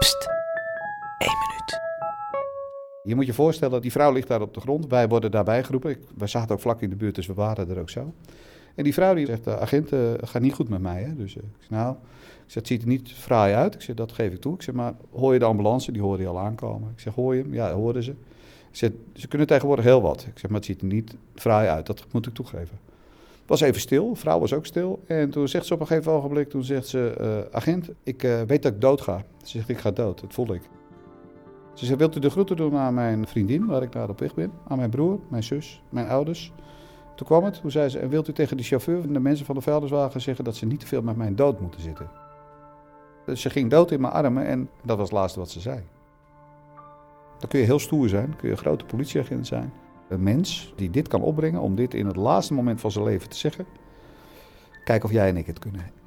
Pst, 1 minuut. Je moet je voorstellen, die vrouw ligt daar op de grond. Wij worden daarbij geroepen. Wij zaten ook vlak in de buurt, dus we waren er ook zo. En die vrouw die zegt, agent, gaat niet goed met mij. Hè? Dus ik zeg, nou, het ziet er niet fraai uit. Ik zeg, dat geef ik toe. Ik zeg, maar hoor je de ambulance? Die hoorde je al aankomen. Ik zeg, hoor je hem? Ja, hoorden ze. Ik zeg, ze kunnen tegenwoordig heel wat. Ik zeg, maar het ziet er niet fraai uit. Dat moet ik toegeven. Het was even stil, de vrouw was ook stil. En toen zegt ze op een gegeven ogenblik, toen zegt ze, agent, ik weet dat ik dood ga. Ze zegt, ik ga dood, dat voel ik. Ze zegt, wilt u de groeten doen aan mijn vriendin, waar ik naar op weg ben? Aan mijn broer, mijn zus, mijn ouders. Toen kwam het, toen zei ze, en wilt u tegen de chauffeur en de mensen van de vuilniswagen zeggen dat ze niet te veel met mijn dood moeten zitten? Dus ze ging dood in mijn armen en dat was het laatste wat ze zei. Dan kun je heel stoer zijn, kun je een grote politieagent zijn. Een mens die dit kan opbrengen om dit in het laatste moment van zijn leven te zeggen. Kijk of jij en ik het kunnen.